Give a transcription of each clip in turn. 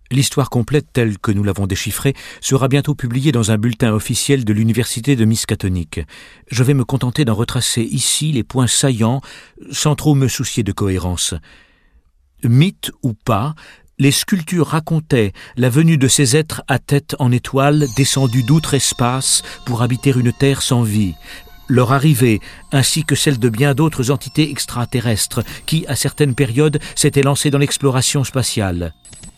L'histoire complète telle que nous l'avons déchiffrée sera bientôt publiée dans un bulletin officiel de l'université de Miskatonic. Je vais me contenter d'en retracer ici les points saillants sans trop me soucier de cohérence. Mythe ou pas, les sculptures racontaient la venue de ces êtres à tête en étoile descendus d'outre-espace pour habiter une terre sans vie. Leur arrivée, ainsi que celle de bien d'autres entités extraterrestres qui, à certaines périodes, s'étaient lancées dans l'exploration spatiale.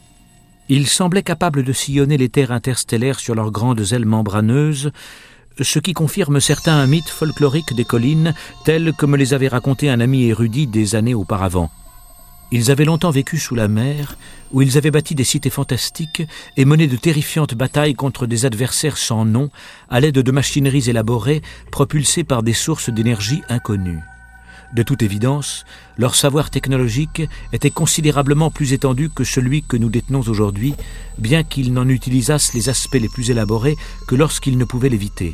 Ils semblaient capables de sillonner les terres interstellaires sur leurs grandes ailes membraneuses, ce qui confirme certains mythes folkloriques des collines, tels que me les avait racontés un ami érudit des années auparavant. Ils avaient longtemps vécu sous la mer, où ils avaient bâti des cités fantastiques et mené de terrifiantes batailles contre des adversaires sans nom, à l'aide de machineries élaborées, propulsées par des sources d'énergie inconnues. De toute évidence, leur savoir technologique était considérablement plus étendu que celui que nous détenons aujourd'hui, bien qu'ils n'en utilisassent les aspects les plus élaborés que lorsqu'ils ne pouvaient l'éviter.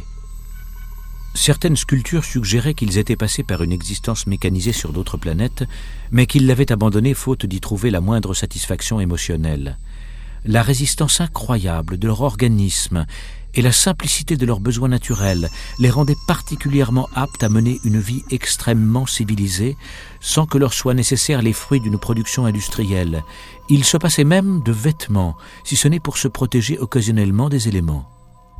Certaines sculptures suggéraient qu'ils étaient passés par une existence mécanisée sur d'autres planètes, mais qu'ils l'avaient abandonnée faute d'y trouver la moindre satisfaction émotionnelle. La résistance incroyable de leur organisme et la simplicité de leurs besoins naturels les rendaient particulièrement aptes à mener une vie extrêmement civilisée, sans que leur soient nécessaires les fruits d'une production industrielle. Ils se passaient même de vêtements, si ce n'est pour se protéger occasionnellement des éléments.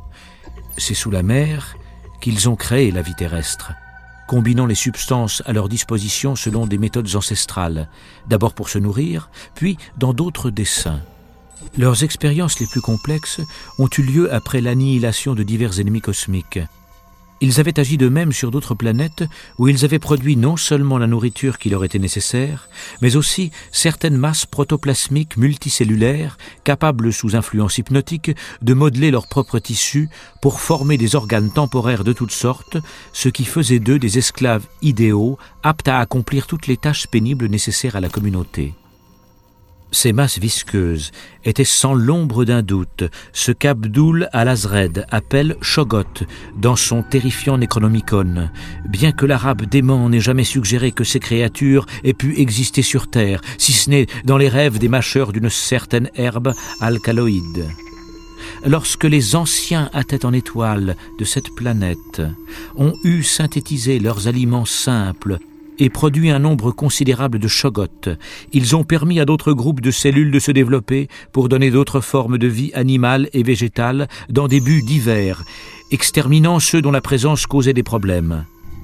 C'est sous la mer qu'ils ont créé la vie terrestre, combinant les substances à leur disposition selon des méthodes ancestrales, d'abord pour se nourrir, puis dans d'autres desseins. Leurs expériences les plus complexes ont eu lieu après l'annihilation de divers ennemis cosmiques. Ils avaient agi d'eux-mêmes sur d'autres planètes où ils avaient produit non seulement la nourriture qui leur était nécessaire, mais aussi certaines masses protoplasmiques multicellulaires capables, sous influence hypnotique, de modeler leurs propres tissus pour former des organes temporaires de toutes sortes, ce qui faisait d'eux des esclaves idéaux aptes à accomplir toutes les tâches pénibles nécessaires à la communauté. Ces masses visqueuses étaient sans l'ombre d'un doute ce qu'Abdul al-Azred appelle Shoggoth dans son terrifiant Necronomicon, bien que l'arabe dément n'ait jamais suggéré que ces créatures aient pu exister sur Terre, si ce n'est dans les rêves des mâcheurs d'une certaine herbe alcaloïde. Lorsque les anciens à tête en étoile de cette planète ont eu synthétisé leurs aliments simples et produit un nombre considérable de Shoggoth, ils ont permis à d'autres groupes de cellules de se développer pour donner d'autres formes de vie animale et végétale dans des buts divers, exterminant ceux dont la présence causait des problèmes.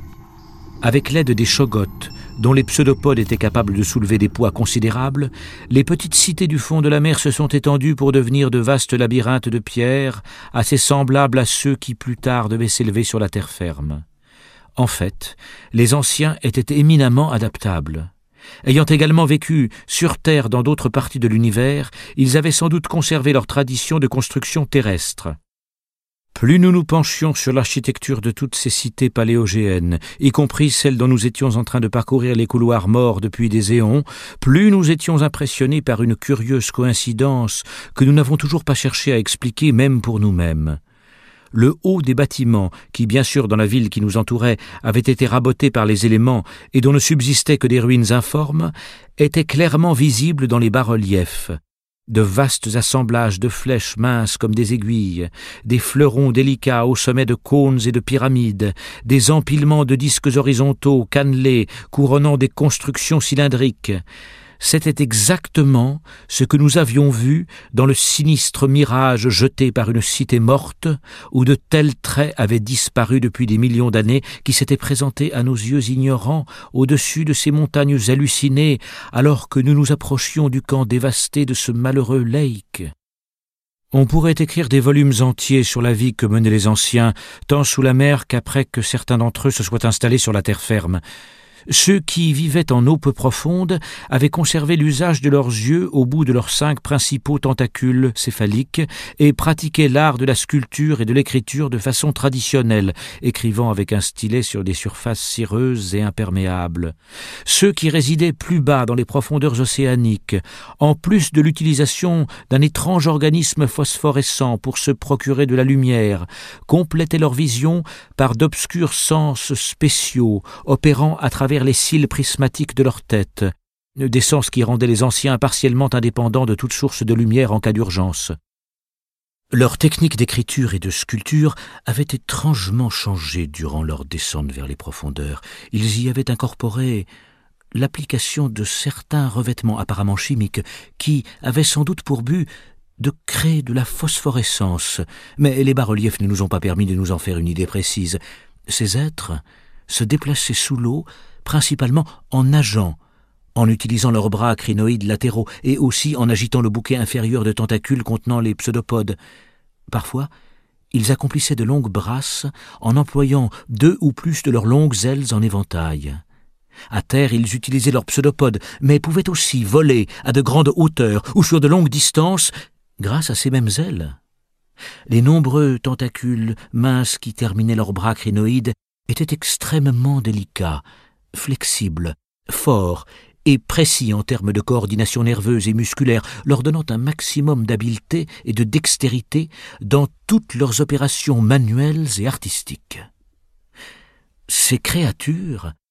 Avec l'aide des Shoggoth, dont les pseudopodes étaient capables de soulever des poids considérables, les petites cités du fond de la mer se sont étendues pour devenir de vastes labyrinthes de pierre, assez semblables à ceux qui plus tard devaient s'élever sur la terre ferme. En fait, les anciens étaient éminemment adaptables. Ayant également vécu sur Terre dans d'autres parties de l'univers, ils avaient sans doute conservé leur tradition de construction terrestre. Plus nous nous penchions sur l'architecture de toutes ces cités paléogéennes, y compris celles dont nous étions en train de parcourir les couloirs morts depuis des éons, plus nous étions impressionnés par une curieuse coïncidence que nous n'avons toujours pas cherché à expliquer même pour nous-mêmes. Le haut des bâtiments, qui bien sûr dans la ville qui nous entourait avait été raboté par les éléments et dont ne subsistaient que des ruines informes, était clairement visible dans les bas-reliefs. De vastes assemblages de flèches minces comme des aiguilles, des fleurons délicats au sommet de cônes et de pyramides, des empilements de disques horizontaux cannelés couronnant des constructions cylindriques. C'était exactement ce que nous avions vu dans le sinistre mirage jeté par une cité morte, où de tels traits avaient disparu depuis des millions d'années, qui s'étaient présentés à nos yeux ignorants au-dessus de ces montagnes hallucinées, alors que nous nous approchions du camp dévasté de ce malheureux Lake. On pourrait écrire des volumes entiers sur la vie que menaient les anciens, tant sous la mer qu'après que certains d'entre eux se soient installés sur la terre ferme. Ceux qui vivaient en eau peu profonde avaient conservé l'usage de leurs yeux au bout de leurs 5 principaux tentacules céphaliques et pratiquaient l'art de la sculpture et de l'écriture de façon traditionnelle, écrivant avec un stylet sur des surfaces cireuses et imperméables. Ceux qui résidaient plus bas dans les profondeurs océaniques, en plus de l'utilisation d'un étrange organisme phosphorescent pour se procurer de la lumière, complétaient leur vision par d'obscurs sens spéciaux opérant à travers les cils prismatiques de leur tête. des sens qui rendaient les anciens partiellement indépendants de toute source de lumière en cas d'urgence. Leur technique d'écriture et de sculpture avait étrangement changé durant leur descente vers les profondeurs. Ils y avaient incorporé l'application de certains revêtements apparemment chimiques qui avaient sans doute pour but de créer de la phosphorescence, mais les bas-reliefs ne nous ont pas permis de nous en faire une idée précise. Ces êtres se déplaçaient sous l'eau, principalement en nageant, en utilisant leurs bras crinoïdes latéraux et aussi en agitant le bouquet inférieur de tentacules contenant les pseudopodes. Parfois, ils accomplissaient de longues brasses en employant 2 ou plus de leurs longues ailes en éventail. À terre, ils utilisaient leurs pseudopodes, mais pouvaient aussi voler à de grandes hauteurs ou sur de longues distances grâce à ces mêmes ailes. Les nombreux tentacules minces qui terminaient leurs bras crinoïdes étaient extrêmement délicats, flexibles, forts et précis en termes de coordination nerveuse et musculaire, leur donnant un maximum d'habileté et de dextérité dans toutes leurs opérations manuelles et artistiques. Ces créatures